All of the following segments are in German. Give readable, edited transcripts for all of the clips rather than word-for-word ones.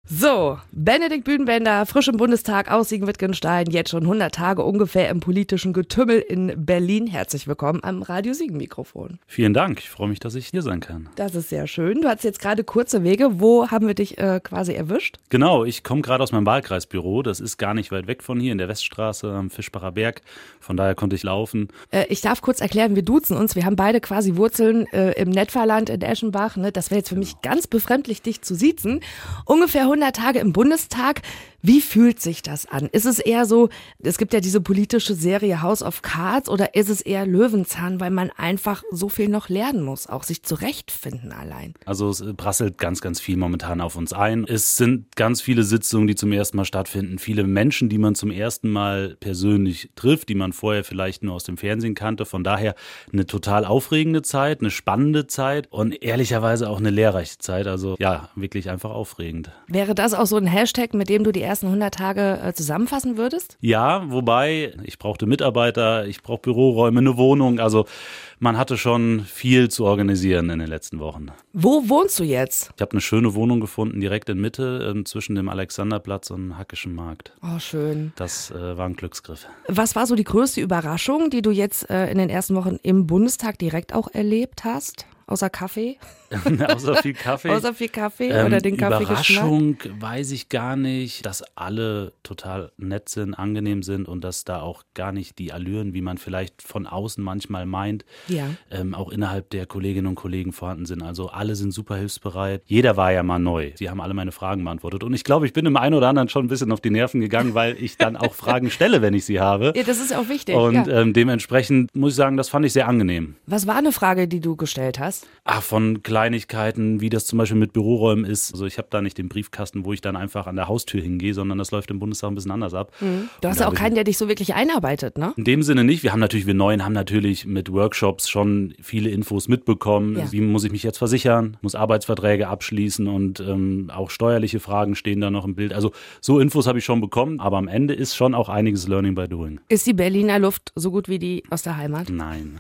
So, Benedikt Bühnenbender, frisch im Bundestag aus Siegen-Wittgenstein, jetzt schon 100 Tage ungefähr im politischen Getümmel in Berlin. Herzlich willkommen am Radio Siegen-Mikrofon. Vielen Dank, ich freue mich, dass ich hier sein kann. Das ist sehr schön. Du hattest jetzt gerade kurze Wege. Wo haben wir dich quasi erwischt? Genau, ich komme gerade aus meinem Wahlkreisbüro. Das ist gar nicht weit weg von hier in der Weststraße am Fischbacher Berg. Von daher konnte ich laufen. Ich darf kurz erklären, wir duzen uns. Wir haben beide quasi Wurzeln im Nettverland in Eschenbach. Ne? Das wäre jetzt für mich ganz befremdlich, dich zu siezen. Ungefähr 100 Tage im Bundestag. Wie fühlt sich das an? Ist es eher so, es gibt ja diese politische Serie House of Cards, oder ist es eher Löwenzahn, weil man einfach so viel noch lernen muss, auch sich zurechtfinden allein? Also es prasselt ganz, ganz viel momentan auf uns ein. Es sind ganz viele Sitzungen, die zum ersten Mal stattfinden. Viele Menschen, die man zum ersten Mal persönlich trifft, die man vorher vielleicht nur aus dem Fernsehen kannte. Von daher eine total aufregende Zeit, eine spannende Zeit und ehrlicherweise auch eine lehrreiche Zeit. Also ja, wirklich einfach aufregend. Wäre das auch so ein Hashtag, mit dem du die ersten 100 Tage zusammenfassen würdest? Ja, wobei ich brauchte Mitarbeiter, ich brauche Büroräume, eine Wohnung. Also man hatte schon viel zu organisieren in den letzten Wochen. Wo wohnst du jetzt? Ich habe eine schöne Wohnung gefunden, direkt in Mitte, zwischen dem Alexanderplatz und Hackischen Markt. Oh, schön. Das war ein Glücksgriff. Was war so die größte Überraschung, die du jetzt in den ersten Wochen im Bundestag direkt auch erlebt hast? Außer Kaffee? Außer viel Kaffee. Außer viel Kaffee oder den Kaffee Überraschung weiß ich gar nicht, dass alle total nett sind, angenehm sind und dass da auch gar nicht die Allüren, wie man vielleicht von außen manchmal meint, auch innerhalb der Kolleginnen und Kollegen vorhanden sind. Also alle sind super hilfsbereit. Jeder war ja mal neu. Sie haben alle meine Fragen beantwortet. Und ich glaube, ich bin dem einen oder anderen schon ein bisschen auf die Nerven gegangen, weil ich dann auch Fragen stelle, wenn ich sie habe. Ja, das ist auch wichtig. Und dementsprechend muss ich sagen, das fand ich sehr angenehm. Was war eine Frage, die du gestellt hast? Von Kleinigkeiten, wie das zum Beispiel mit Büroräumen ist. Also ich habe da nicht den Briefkasten, wo ich dann einfach an der Haustür hingehe, sondern das läuft im Bundestag ein bisschen anders ab. Du hast ja auch keinen, der dich so wirklich einarbeitet, ne? In dem Sinne nicht. Wir Neuen haben natürlich mit Workshops schon viele Infos mitbekommen. Ja. Wie muss ich mich jetzt versichern? Muss Arbeitsverträge abschließen und auch steuerliche Fragen stehen da noch im Bild. Also so Infos habe ich schon bekommen, aber am Ende ist schon auch einiges Learning by Doing. Ist die Berliner Luft so gut wie die aus der Heimat? Nein.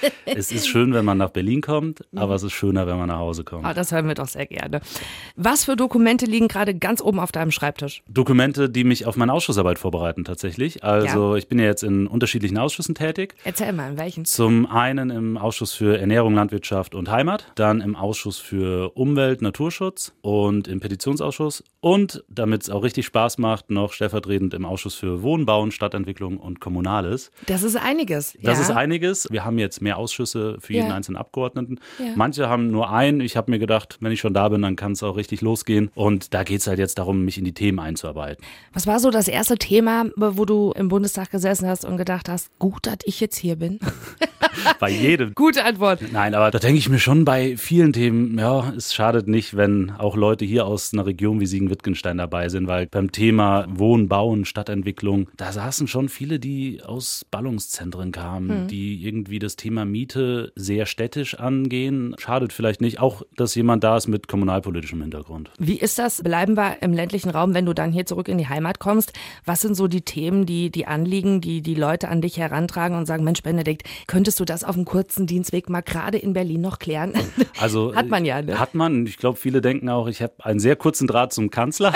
Es ist schön, wenn man nach Berlin kommt, aber es ist schöner, wenn man nach Hause kommt. Oh, das hören wir doch sehr gerne. Was für Dokumente liegen gerade ganz oben auf deinem Schreibtisch? Dokumente, die mich auf meine Ausschussarbeit vorbereiten tatsächlich. Also ich bin ja jetzt in unterschiedlichen Ausschüssen tätig. Erzähl mal, in welchen? Zum einen im Ausschuss für Ernährung, Landwirtschaft und Heimat, dann im Ausschuss für Umwelt, Naturschutz und im Petitionsausschuss und, damit es auch richtig Spaß macht, noch stellvertretend im Ausschuss für Wohnbauen, Stadtentwicklung und Kommunales. Das ist einiges. Das ist einiges. Wir haben jetzt mehr Ausschüsse für jeden einzelnen Abgeordneten. Ja. Manche haben nur einen. Ich habe mir gedacht, wenn ich schon da bin, dann kann es auch richtig losgehen. Und da geht es halt jetzt darum, mich in die Themen einzuarbeiten. Was war so das erste Thema, wo du im Bundestag gesessen hast und gedacht hast, gut, dass ich jetzt hier bin? Bei jedem. Gute Antwort. Nein, aber da denke ich mir schon bei vielen Themen, ja, es schadet nicht, wenn auch Leute hier aus einer Region wie Siegen-Wittgenstein dabei sind, weil beim Thema Wohnen, Bauen, Stadtentwicklung, da saßen schon viele, die aus Ballungszentren kamen, die irgendwie das Thema Miete sehr städtisch angehen. Schadet vielleicht nicht, auch dass jemand da ist mit kommunalpolitischem Hintergrund. Wie ist das? Bleiben wir im ländlichen Raum, wenn du dann hier zurück in die Heimat kommst? Was sind so die Themen, die Anliegen, die Leute an dich herantragen und sagen, Mensch Benedikt, könntest du das auf einem kurzen Dienstweg mal gerade in Berlin noch klären? Also hat man ja, ne? Hat man. Ich glaube, viele denken auch, ich habe einen sehr kurzen Draht zum Kanzler.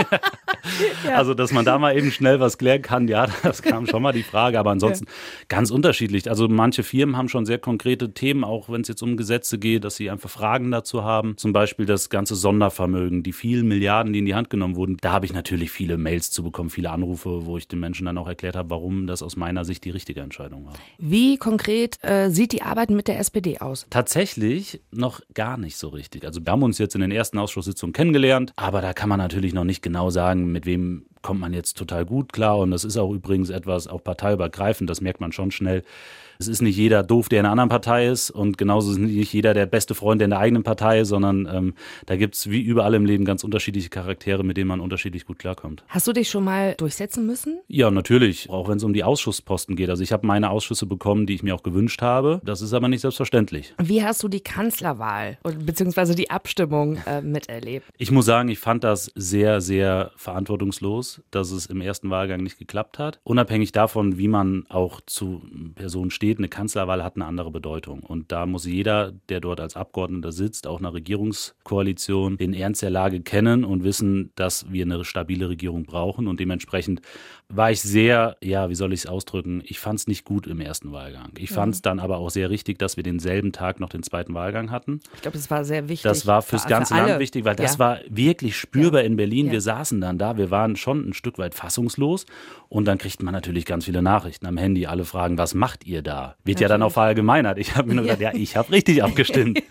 Ja. Also, dass man da mal eben schnell was klären kann, ja, das kam schon mal die Frage. Aber ansonsten ganz unterschiedlich. Also manche Firmen haben schon sehr konkrete Themen, auch wenn es jetzt um Gesetze geht, dass sie einfach Fragen dazu haben. Zum Beispiel das ganze Sondervermögen, die vielen Milliarden, die in die Hand genommen wurden. Da habe ich natürlich viele Mails zu bekommen, viele Anrufe, wo ich den Menschen dann auch erklärt habe, warum das aus meiner Sicht die richtige Entscheidung war. Wie konkret sieht die Arbeit mit der SPD aus? Tatsächlich noch gar nicht so richtig. Also wir haben uns jetzt in den ersten Ausschusssitzungen kennengelernt, aber da kann man natürlich noch nicht genau sagen, mit wem kommt man jetzt total gut klar. Und das ist auch übrigens etwas auch parteiübergreifend, das merkt man schon schnell. Es ist nicht jeder doof, der in einer anderen Partei ist, und genauso ist nicht jeder der beste Freund, der in der eigenen Partei ist, sondern da gibt es wie überall im Leben ganz unterschiedliche Charaktere, mit denen man unterschiedlich gut klarkommt. Hast du dich schon mal durchsetzen müssen? Ja, natürlich, auch wenn es um die Ausschussposten geht. Also ich habe meine Ausschüsse bekommen, die ich mir auch gewünscht habe. Das ist aber nicht selbstverständlich. Wie hast du die Kanzlerwahl bzw. die Abstimmung miterlebt? Ich muss sagen, ich fand das sehr, sehr verantwortungslos, dass es im ersten Wahlgang nicht geklappt hat. Unabhängig davon, wie man auch zu Personen steht, versteht, eine Kanzlerwahl hat eine andere Bedeutung. Und da muss jeder, der dort als Abgeordneter sitzt, auch einer Regierungskoalition, den Ernst der Lage kennen und wissen, dass wir eine stabile Regierung brauchen. Und dementsprechend war ich sehr, wie soll ich es ausdrücken, ich fand es nicht gut im ersten Wahlgang. Ich fand es dann aber auch sehr richtig, dass wir denselben Tag noch den zweiten Wahlgang hatten. Ich glaube, das war sehr wichtig. Das war fürs ganze Land wichtig, weil das war wirklich spürbar in Berlin. Ja. Wir saßen dann da, wir waren schon ein Stück weit fassungslos und dann kriegt man natürlich ganz viele Nachrichten am Handy. Alle fragen, was macht ihr da? Wird ja dann auch verallgemeinert. Ich habe mir nur gedacht, ich habe richtig abgestimmt.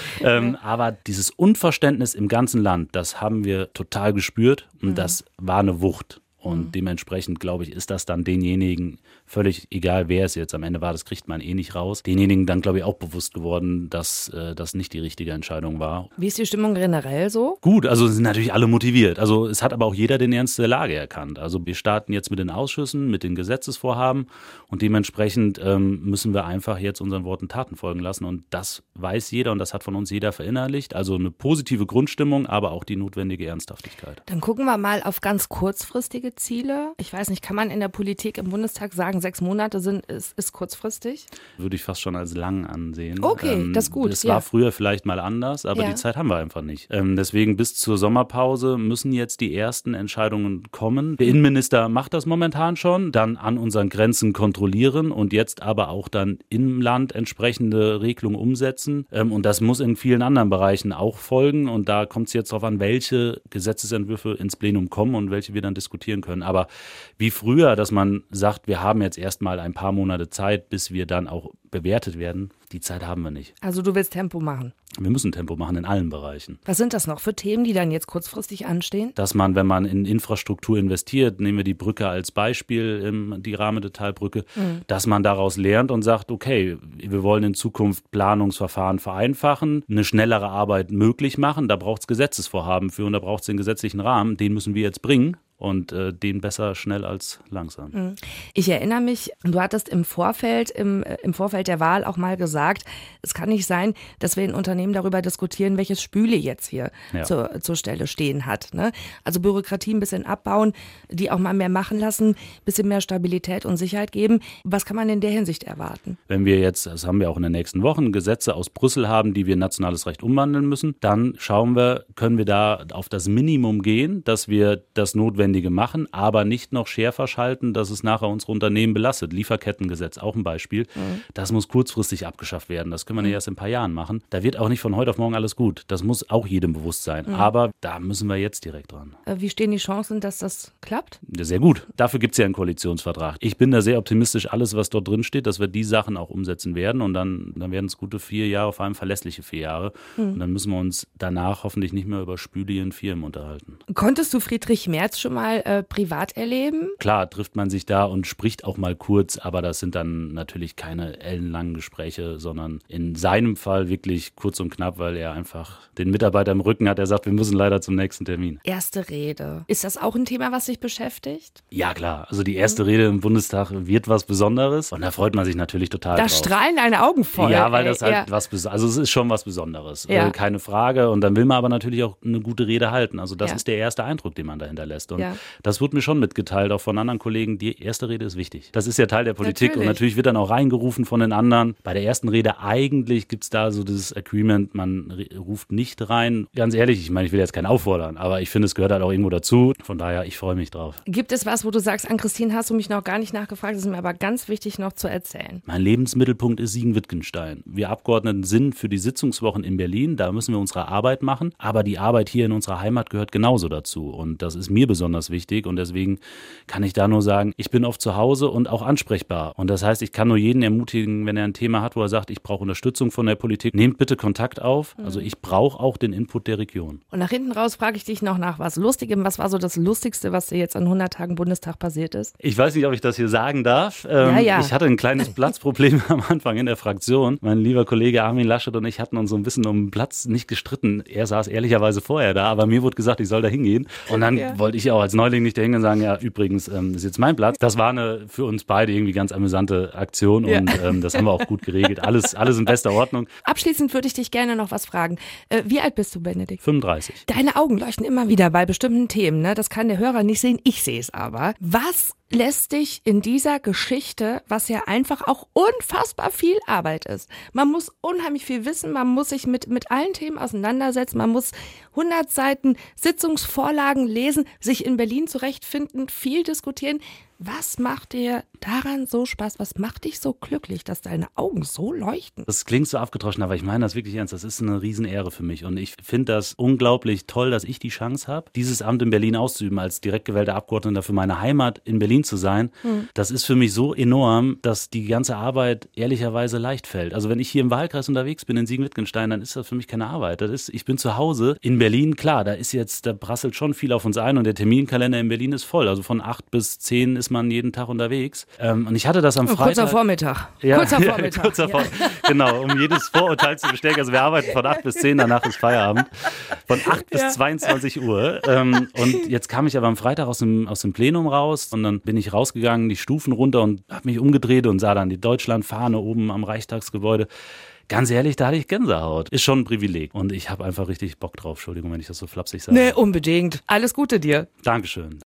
Aber dieses Unverständnis im ganzen Land, das haben wir total gespürt und das war eine Wucht. Und dementsprechend, glaube ich, ist das dann denjenigen, völlig egal wer es jetzt am Ende war, das kriegt man eh nicht raus, denjenigen dann, glaube ich, auch bewusst geworden, dass das nicht die richtige Entscheidung war. Wie ist die Stimmung generell so? Gut, also sind natürlich alle motiviert. Also es hat aber auch jeder den Ernst der Lage erkannt. Also wir starten jetzt mit den Ausschüssen, mit den Gesetzesvorhaben und dementsprechend müssen wir einfach jetzt unseren Worten Taten folgen lassen. Und das weiß jeder und das hat von uns jeder verinnerlicht. Also eine positive Grundstimmung, aber auch die notwendige Ernsthaftigkeit. Dann gucken wir mal auf ganz kurzfristige Ziele. Ich weiß nicht, kann man in der Politik im Bundestag sagen, 6 Monate ist kurzfristig? Würde ich fast schon als lang ansehen. Okay, das ist gut. Es war früher vielleicht mal anders, aber die Zeit haben wir einfach nicht. Deswegen bis zur Sommerpause müssen jetzt die ersten Entscheidungen kommen. Der Innenminister macht das momentan schon, dann an unseren Grenzen kontrollieren und jetzt aber auch dann im Land entsprechende Regelungen umsetzen. Und das muss in vielen anderen Bereichen auch folgen. Und da kommt es jetzt darauf an, welche Gesetzesentwürfe ins Plenum kommen und welche wir dann diskutieren können. Aber wie früher, dass man sagt, wir haben jetzt erstmal ein paar Monate Zeit, bis wir dann auch bewertet werden, die Zeit haben wir nicht. Also du willst Tempo machen? Wir müssen Tempo machen in allen Bereichen. Was sind das noch für Themen, die dann jetzt kurzfristig anstehen? Dass man, wenn man in Infrastruktur investiert, nehmen wir die Brücke als Beispiel, die Rahmendetalbrücke, dass man daraus lernt und sagt, okay, wir wollen in Zukunft Planungsverfahren vereinfachen, eine schnellere Arbeit möglich machen, da braucht es Gesetzesvorhaben für und da braucht es den gesetzlichen Rahmen, den müssen wir jetzt bringen. Und den besser schnell als langsam. Ich erinnere mich, du hattest im Vorfeld der Wahl auch mal gesagt, es kann nicht sein, dass wir in Unternehmen darüber diskutieren, welches Spüle jetzt hier zur Stelle stehen hat. Ne? Also Bürokratie ein bisschen abbauen, die auch mal mehr machen lassen, ein bisschen mehr Stabilität und Sicherheit geben. Was kann man in der Hinsicht erwarten? Wenn wir jetzt, das haben wir auch in den nächsten Wochen, Gesetze aus Brüssel haben, die wir in nationales Recht umwandeln müssen, dann schauen wir, können wir da auf das Minimum gehen, dass wir das Notwendige machen, aber nicht noch schärfer schalten, dass es nachher unsere Unternehmen belastet. Lieferkettengesetz, auch ein Beispiel. Das muss kurzfristig abgeschafft werden. Das können wir nicht erst in ein paar Jahren machen. Da wird auch nicht von heute auf morgen alles gut. Das muss auch jedem bewusst sein. Aber da müssen wir jetzt direkt dran. Wie stehen die Chancen, dass das klappt? Sehr gut. Dafür gibt es ja einen Koalitionsvertrag. Ich bin da sehr optimistisch, alles, was dort drin steht, dass wir die Sachen auch umsetzen werden. Und dann werden es gute 4 Jahre, vor allem verlässliche 4 Jahre. Und dann müssen wir uns danach hoffentlich nicht mehr über Spüli in Firmen unterhalten. Konntest du Friedrich Merz schon mal privat erleben? Klar, trifft man sich da und spricht auch mal kurz, aber das sind dann natürlich keine ellenlangen Gespräche, sondern in seinem Fall wirklich kurz und knapp, weil er einfach den Mitarbeiter im Rücken hat, der sagt, wir müssen leider zum nächsten Termin. Erste Rede. Ist das auch ein Thema, was dich beschäftigt? Ja, klar. Also die erste Rede im Bundestag wird was Besonderes und da freut man sich natürlich total drauf. Da strahlen deine Augen voll. Ja, weil das halt also es ist schon was Besonderes. Keine Frage. Und dann will man aber natürlich auch eine gute Rede halten. Also das ist der erste Eindruck, den man da hinterlässt. Und das wurde mir schon mitgeteilt, auch von anderen Kollegen, die erste Rede ist wichtig. Das ist ja Teil der Politik und natürlich wird dann auch reingerufen von den anderen. Bei der ersten Rede eigentlich gibt es da so dieses Agreement, man ruft nicht rein. Ganz ehrlich, ich meine, ich will jetzt keinen auffordern, aber ich finde, es gehört halt auch irgendwo dazu. Von daher, ich freue mich drauf. Gibt es was, wo du sagst, an Christine hast du mich noch gar nicht nachgefragt, das ist mir aber ganz wichtig noch zu erzählen? Mein Lebensmittelpunkt ist Siegen-Wittgenstein. Wir Abgeordneten sind für die Sitzungswochen in Berlin, da müssen wir unsere Arbeit machen, aber die Arbeit hier in unserer Heimat gehört genauso dazu und das ist mir besonders wichtig und deswegen kann ich da nur sagen, ich bin oft zu Hause und auch ansprechbar. Und das heißt, ich kann nur jeden ermutigen, wenn er ein Thema hat, wo er sagt, ich brauche Unterstützung von der Politik, nehmt bitte Kontakt auf. Also ich brauche auch den Input der Region. Und nach hinten raus frage ich dich noch nach was Lustigem. Was war so das Lustigste, was dir jetzt an 100 Tagen Bundestag passiert ist? Ich weiß nicht, ob ich das hier sagen darf. Ich hatte ein kleines Platzproblem am Anfang in der Fraktion. Mein lieber Kollege Armin Laschet und ich hatten uns so ein bisschen um den Platz nicht gestritten. Er saß ehrlicherweise vorher da, aber mir wurde gesagt, ich soll da hingehen. Und dann wollte ich auch als Neuling nicht dahin und sagen, ja, übrigens, das ist jetzt mein Platz. Das war eine für uns beide irgendwie ganz amüsante Aktion und das haben wir auch gut geregelt. Alles in bester Ordnung. Abschließend würde ich dich gerne noch was fragen. Wie alt bist du, Benedikt? 35. Deine Augen leuchten immer wieder bei bestimmten Themen. Ne? Das kann der Hörer nicht sehen, ich sehe es aber. Was lässt dich in dieser Geschichte, was ja einfach auch unfassbar viel Arbeit ist. Man muss unheimlich viel wissen, man muss sich mit allen Themen auseinandersetzen, man muss 100 Seiten Sitzungsvorlagen lesen, sich in Berlin zurechtfinden, viel diskutieren. Was macht dir daran so Spaß? Was macht dich so glücklich, dass deine Augen so leuchten? Das klingt so abgedroschen, aber ich meine das wirklich ernst. Das ist eine Riesenehre für mich und ich finde das unglaublich toll, dass ich die Chance habe, dieses Amt in Berlin auszuüben, als direkt gewählter Abgeordneter für meine Heimat in Berlin zu sein. Das ist für mich so enorm, dass die ganze Arbeit ehrlicherweise leicht fällt. Also wenn ich hier im Wahlkreis unterwegs bin in Siegen-Wittgenstein, dann ist das für mich keine Arbeit. Ich bin zu Hause in Berlin, klar, da prasselt schon viel auf uns ein und der Terminkalender in Berlin ist voll. Also von 8 bis 10 ist man jeden Tag unterwegs. Und ich hatte das am Freitag. Kurzer Vormittag. Ja, kurzer Vormittag. Genau, um jedes Vorurteil zu bestätigen. Also wir arbeiten von 8 bis 10, danach ist Feierabend. Von 8 bis 22 Uhr. Und jetzt kam ich aber am Freitag aus dem Plenum raus und dann bin ich rausgegangen, die Stufen runter und habe mich umgedreht und sah dann die Deutschlandfahne oben am Reichstagsgebäude. Ganz ehrlich, da hatte ich Gänsehaut. Ist schon ein Privileg. Und ich habe einfach richtig Bock drauf. Entschuldigung, wenn ich das so flapsig sage. Nee, unbedingt. Alles Gute dir. Dankeschön.